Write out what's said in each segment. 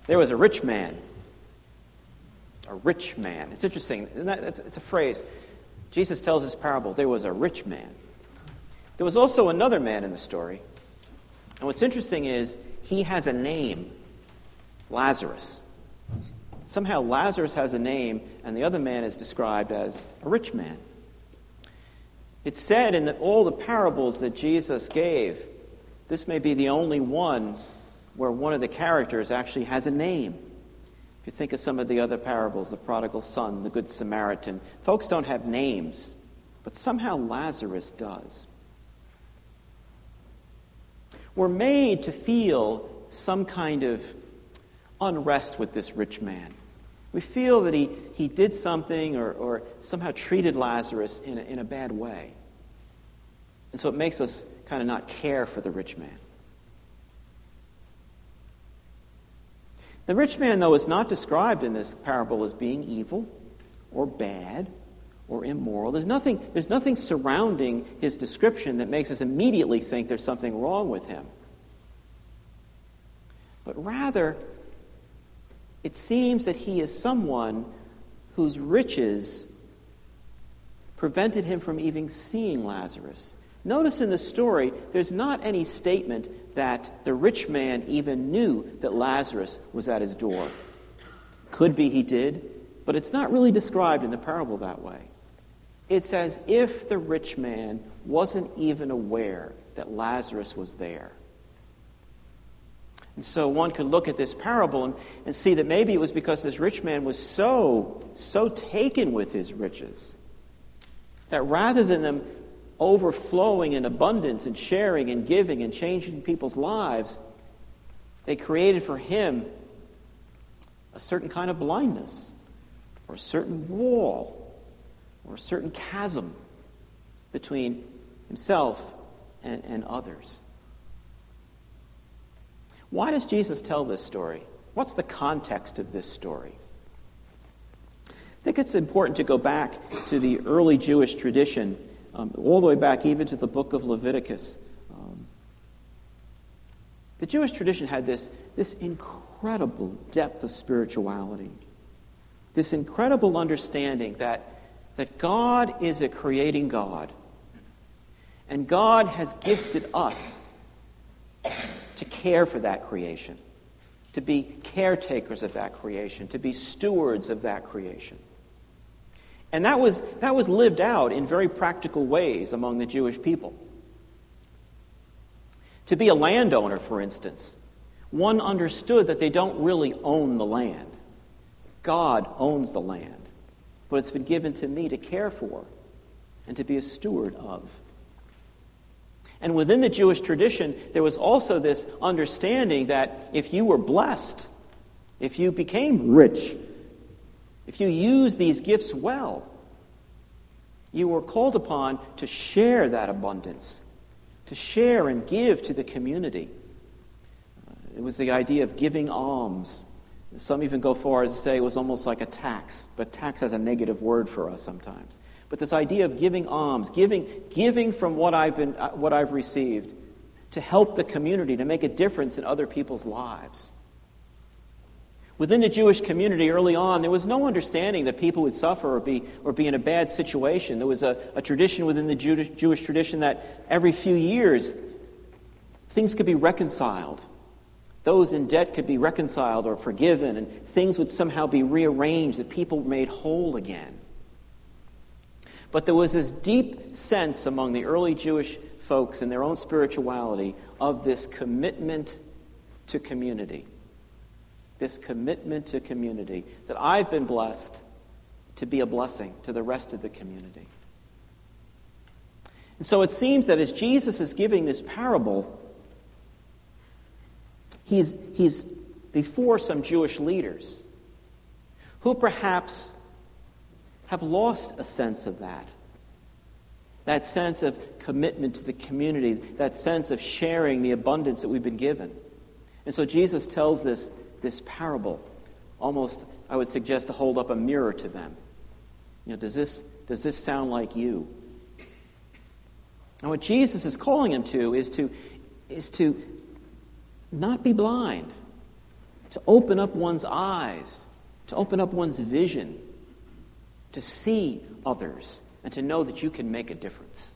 There was a rich man. A rich man. It's interesting. It's a phrase. Jesus tells this parable. There was a rich man. There was also another man in the story. And what's interesting is he has a name. Lazarus. Somehow Lazarus has a name, and the other man is described as a rich man. It's said in all the parables that Jesus gave, this may be the only one where one of the characters actually has a name. If you think of some of the other parables, the prodigal son, the good Samaritan, folks don't have names, but somehow Lazarus does. We're made to feel some kind of unrest with this rich man. We feel that he did something or somehow treated Lazarus in a bad way. And so it makes us kind of not care for the rich man. The rich man, though, is not described in this parable as being evil or bad or immoral. There's nothing surrounding his description that makes us immediately think there's something wrong with him. But rather, it seems that he is someone whose riches prevented him from even seeing Lazarus. Notice in the story, there's not any statement that the rich man even knew that Lazarus was at his door. Could be he did, but it's not really described in the parable that way. It's as if the rich man wasn't even aware that Lazarus was there. And so one could look at this parable and see that maybe it was because this rich man was so taken with his riches that rather than them overflowing in abundance and sharing and giving and changing people's lives, they created for him a certain kind of blindness or a certain wall or a certain chasm between himself and others. Why does Jesus tell this story? What's the context of this story? I think it's important to go back to the early Jewish tradition, all the way back even to the book of Leviticus. The Jewish tradition had this incredible depth of spirituality, this incredible understanding that God is a creating God, and God has gifted us to care for that creation, to be caretakers of that creation, to be stewards of that creation. And that was lived out in very practical ways among the Jewish people. To be a landowner, for instance, one understood that they don't really own the land. God owns the land, but it's been given to me to care for and to be a steward of. And within the Jewish tradition, there was also this understanding that if you were blessed, if you became rich, if you used these gifts well, you were called upon to share that abundance, to share and give to the community. It was the idea of giving alms. Some even go far as to say it was almost like a tax, but tax has a negative word for us sometimes. But this idea of giving alms, giving from what I've received to help the community, to make a difference in other people's lives. Within the Jewish community early on, there was no understanding that people would suffer or be in a bad situation. There was a tradition within the Jewish tradition that every few years things could be reconciled. Those in debt could be reconciled or forgiven, and things would somehow be rearranged, that people were made whole again. But there was this deep sense among the early Jewish folks in their own spirituality of this commitment to community. This commitment to community, that I've been blessed to be a blessing to the rest of the community. And so it seems that as Jesus is giving this parable, he's before some Jewish leaders who perhaps have lost a sense of that sense of commitment to the community, that sense of sharing the abundance that we've been given. And so Jesus tells this parable, almost, I would suggest, to hold up a mirror to them. Does this sound like you? And what Jesus is calling them to is to not be blind, to open up one's eyes, to open up one's vision, to see others, and to know that you can make a difference.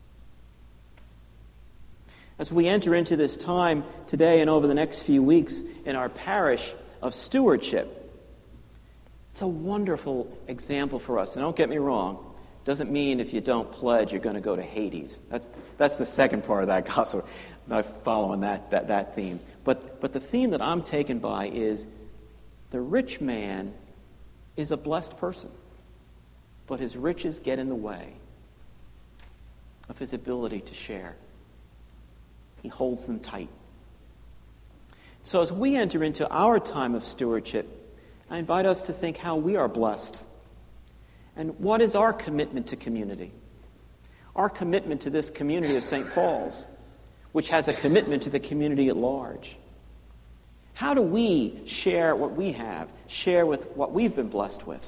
As we enter into this time today and over the next few weeks in our parish of stewardship, it's a wonderful example for us. And don't get me wrong, it doesn't mean if you don't pledge you're going to go to Hades. That's the second part of that gospel. I'm not following that theme. But the theme that I'm taken by is the rich man is a blessed person, but his riches get in the way of his ability to share. He holds them tight. So as we enter into our time of stewardship, I invite us to think how we are blessed. And what is our commitment to community? Our commitment to this community of St. Paul's, which has a commitment to the community at large. How do we share what we have, share with what we've been blessed with?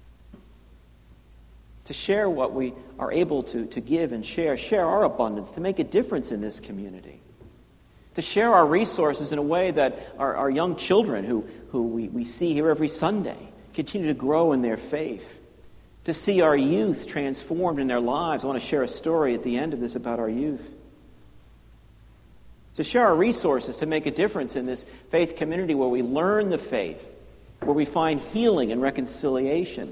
To share what we are able to give and share our abundance, to make a difference in this community. To share our resources in a way that our young children who we see here every Sunday continue to grow in their faith. To see our youth transformed in their lives. I want to share a story at the end of this about our youth. To share our resources to make a difference in this faith community where we learn the faith, where we find healing and reconciliation.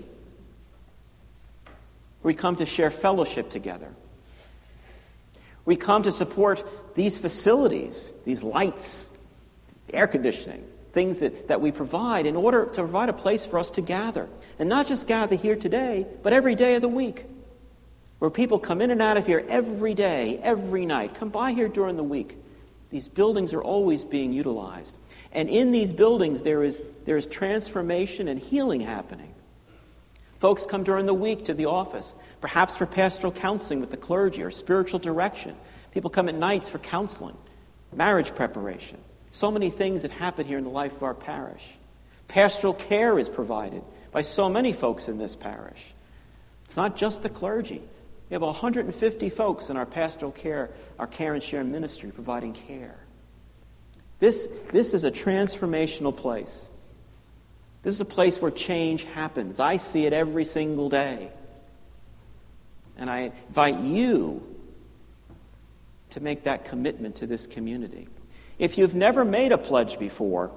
We come to share fellowship together. We come to support these facilities, these lights, the air conditioning, things that we provide in order to provide a place for us to gather. And not just gather here today, but every day of the week. Where people come in and out of here every day, every night. Come by here during the week. These buildings are always being utilized. And in these buildings there is transformation and healing happening. Folks come during the week to the office, perhaps for pastoral counseling with the clergy or spiritual direction. People come at nights for counseling, marriage preparation. So many things that happen here in the life of our parish. Pastoral care is provided by so many folks in this parish. It's not just the clergy. We have 150 folks in our pastoral care, our care and share ministry providing care. This is a transformational place. This is a place where change happens. I see it every single day. And I invite you to make that commitment to this community. If you've never made a pledge before,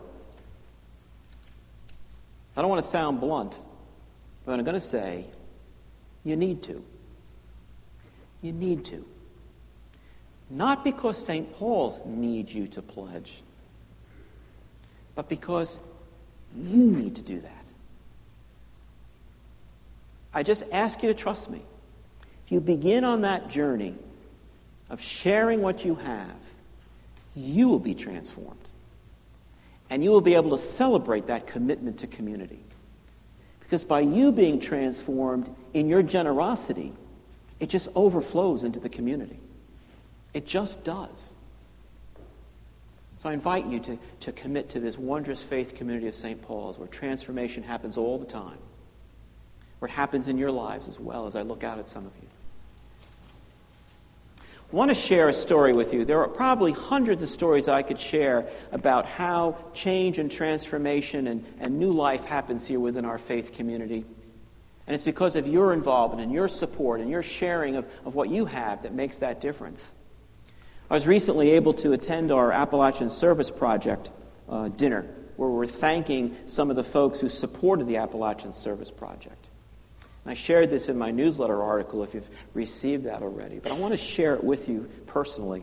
I don't want to sound blunt, but I'm going to say, you need to. You need to. Not because St. Paul's needs you to pledge, but because you need to do that. I just ask you to trust me. If you begin on that journey of sharing what you have, you will be transformed. And you will be able to celebrate that commitment to community. Because by you being transformed in your generosity, it just overflows into the community. It just does. So I invite you to commit to this wondrous faith community of St. Paul's, where transformation happens all the time, where it happens in your lives as well, as I look out at some of you. I want to share a story with you. There are probably hundreds of stories I could share about how change and transformation and new life happens here within our faith community. And it's because of your involvement and your support and your sharing of what you have that makes that difference. I was recently able to attend our Appalachian Service Project dinner, where we're thanking some of the folks who supported the Appalachian Service Project. And I shared this in my newsletter article if you've received that already, but I want to share it with you personally.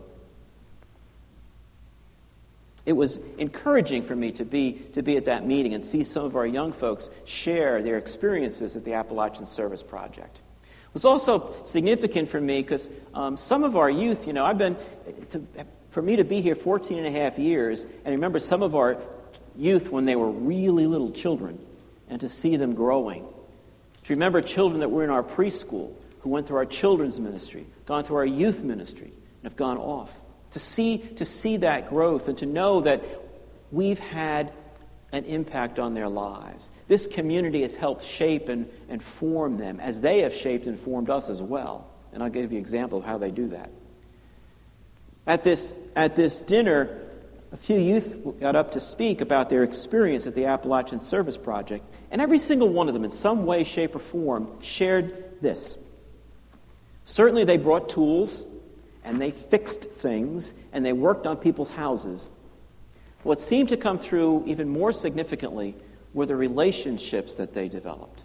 It was encouraging for me to be at that meeting and see some of our young folks share their experiences at the Appalachian Service Project. It was also significant for me because some of our youth, for me to be here 14 and a half years, and remember some of our youth when they were really little children, and to see them growing. To remember children that were in our preschool, who went through our children's ministry, gone through our youth ministry, and have gone off. To see that growth and to know that we've had an impact on their lives. This community has helped shape and form them as they have shaped and formed us as well. And I'll give you an example of how they do that. At this dinner, a few youth got up to speak about their experience at the Appalachian Service Project, and every single one of them, in some way, shape, or form, shared this. Certainly they brought tools, and they fixed things, and they worked on people's houses. What seemed to come through even more significantly were the relationships that they developed.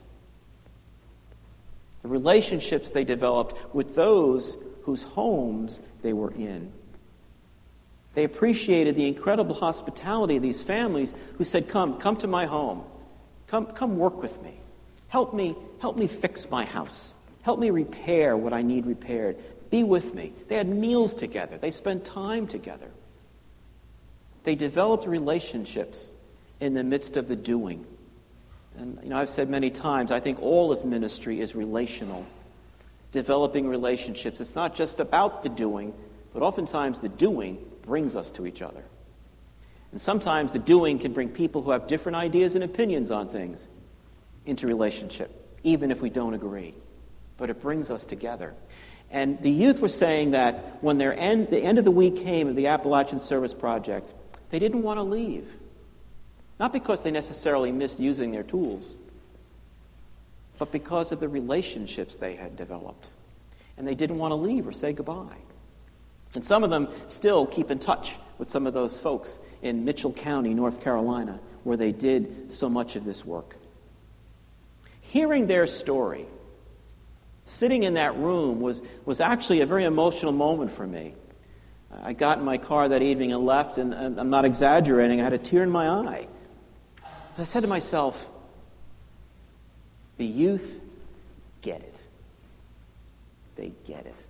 The relationships they developed with those whose homes they were in. They appreciated the incredible hospitality of these families who said, come to my home. Come work with me. Help me fix my house. Help me repair what I need repaired. Be with me. They had meals together. They spent time together. They developed relationships in the midst of the doing. And I've said many times, I think all of ministry is relational. Developing relationships. It's not just about the doing, but oftentimes the doing brings us to each other. And sometimes the doing can bring people who have different ideas and opinions on things into relationship, even if we don't agree. But it brings us together. And the youth were saying that when the end of the week came of the Appalachian Service Project, they didn't want to leave. Not because they necessarily missed using their tools, but because of the relationships they had developed. And they didn't want to leave or say goodbye. And some of them still keep in touch with some of those folks in Mitchell County, North Carolina, where they did so much of this work. Hearing their story, sitting in that room was actually a very emotional moment for me. I got in my car that evening and left, and I'm not exaggerating, I had a tear in my eye. I said to myself, the youth get it. They get it.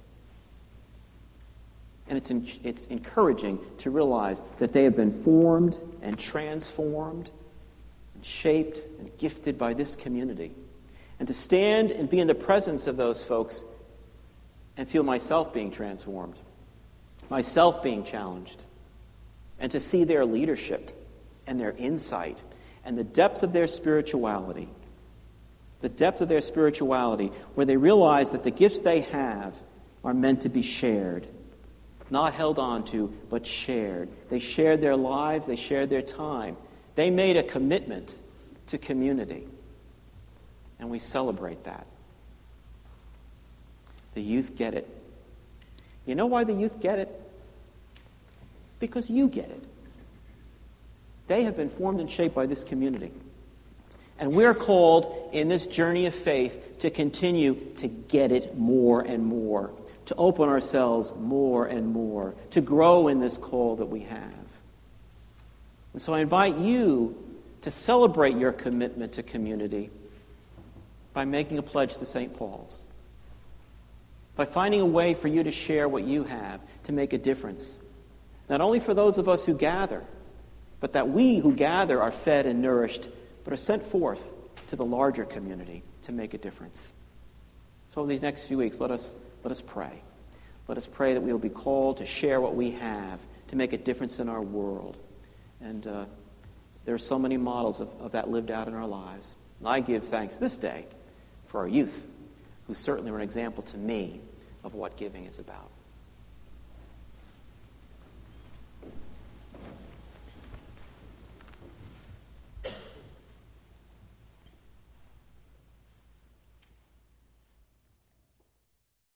And it's encouraging to realize that they have been formed and transformed and shaped and gifted by this community. And to stand and be in the presence of those folks and feel myself being transformed, myself being challenged, and to see their leadership and their insight and the depth of their spirituality, where they realize that the gifts they have are meant to be shared, not held on to, but shared. They shared their lives, they shared their time. They made a commitment to community, and we celebrate that. The youth get it. You know why the youth get it? Because you get it. They have been formed and shaped by this community. And we're called in this journey of faith to continue to get it more and more, to open ourselves more and more, to grow in this call that we have. And so I invite you to celebrate your commitment to community by making a pledge to St. Paul's, by finding a way for you to share what you have to make a difference, not only for those of us who gather, but that we who gather are fed and nourished, but are sent forth to the larger community to make a difference. So over these next few weeks, let us pray. Let us pray that we will be called to share what we have, to make a difference in our world. And there are so many models of that lived out in our lives. And I give thanks this day for our youth, who certainly were an example to me of what giving is about.